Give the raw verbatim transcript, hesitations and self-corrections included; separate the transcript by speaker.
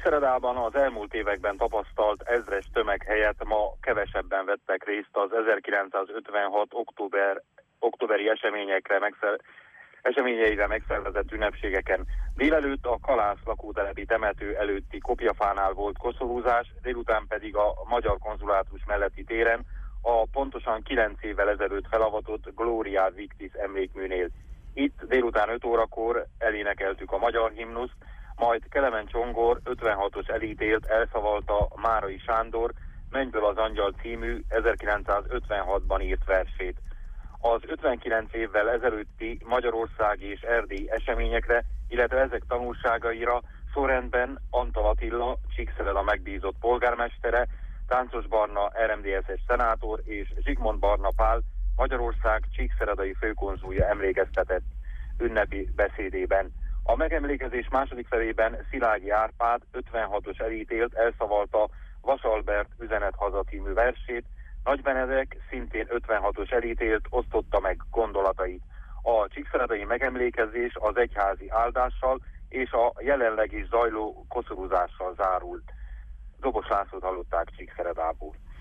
Speaker 1: Csíkszeredában az elmúlt években tapasztalt ezres tömeg helyett ma kevesebben vettek részt az ezerkilencszázötvenhat október, októberi eseményekre megszer, eseményeire megszervezett ünnepségeken. Délelőtt a Kalász lakótelepi temető előtti kopjafánál volt koszorúzás, délután pedig a Magyar Konzulátus melletti téren a pontosan kilenc évvel ezelőtt felavatott Gloria Victis emlékműnél. Itt délután öt órakor elénekeltük a magyar himnuszt, majd Kelemen Csongor ötvenhatos elítélt elszavalta Márai Sándor Mennyből az angyal című ezerkilencszázötvenhatban írt versét. Az ötvenkilenc évvel ezelőtti Magyarország és Erdély eseményekre, illetve ezek tanulságaira sorrendben Antal Attila, Csíkszereda megbízott polgármestere, Táncos Barna er em dé es-es szenátor és Zsigmond Barna Pál, Magyarország csíkszeredai főkonzulja emlékeztetett ünnepi beszédében. A megemlékezés második felében Szilágyi Árpád ötvenhatos elítélt elszavalta Vas Albert Üzenet haza című versét, Nagy Benedek szintén ötvenhatos elítélt osztotta meg gondolatait. A csíkszeredai megemlékezés az egyházi áldással és a jelenleg is zajló koszorúzással zárult. Dobos Lászlót hallották Csíkszeredából.